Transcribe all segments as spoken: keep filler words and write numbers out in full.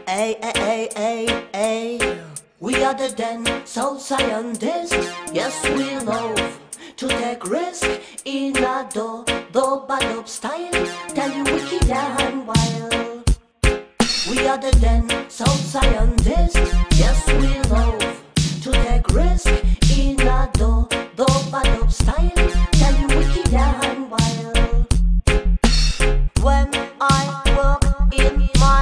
Ay, ay, ay, ay, ay. We are the den soul scientists. Yes, we love to take risk in a do do bad up style. Tell you wicked and wild. We are the den soul scientists. Yes, we love to take risk in a do do bad up style. Tell you wicked and wild. When I work in my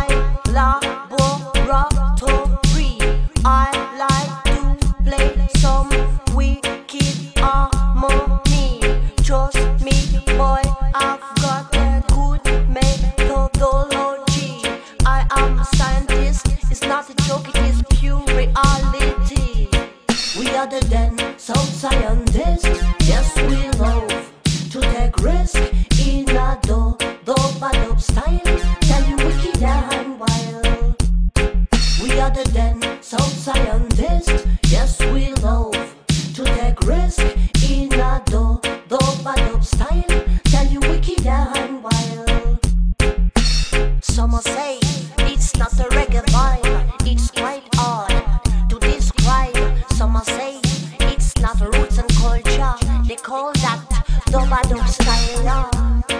laboratory, I like to play some wicked harmony. Trust me, boy, I've got a good methodology. I am a scientist, it's not a joke, it is pure reality. We are the den soul scientists. Yes, we love to take risk in a do do bad up style. Tell you wicked and wild. We are the den soul scientists. Yes, we love to take risk in a do do bad up style. Tell you wicked and wild. Some say it's not a reggae vibe, it's quite hard to describe. Some say it's not roots and culture, they call that the bad up style.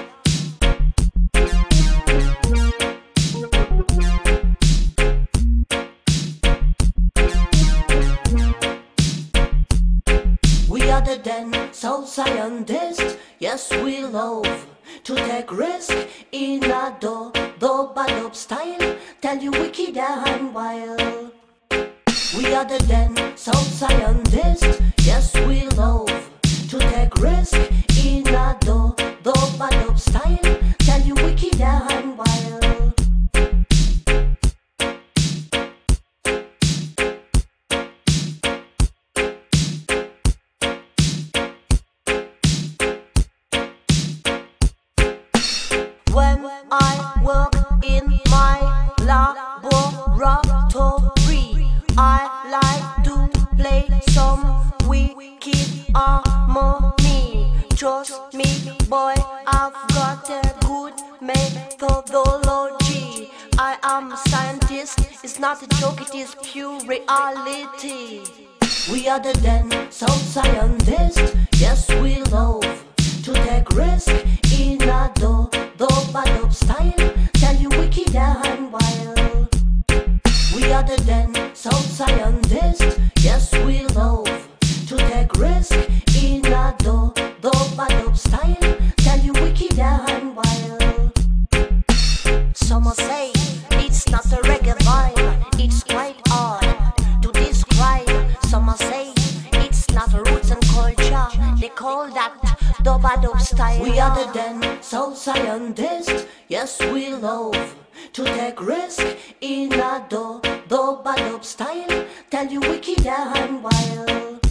We are the den soul scientists. Yes, we love to take risk in a do do bad up style. Tell you wicked and wild. We are the den soul scientists. Yes, we love to take risk in a do do bad up style. Tell you wicked and wild. When I work in my laboratory, I like to play some wicked harmony. Trust me, boy, I've got a good methodology. I am a scientist, it's not a joke, it is pure reality. We are the den soul scientists. Yes, we love to take risk in a do do bad up style. Tell you wicked and wild. We are the den soul scientists. Yes, we love to take risk in a do do bad up style. Tell you wicked and wild. Some say it's not a reggae vibe, it's quite hard to describe. Some say it's not roots and culture, they call that the bad up style. We are the den soul scientists. Yes, we love to take risk in a do do bad up style. Tell you wicked and wild.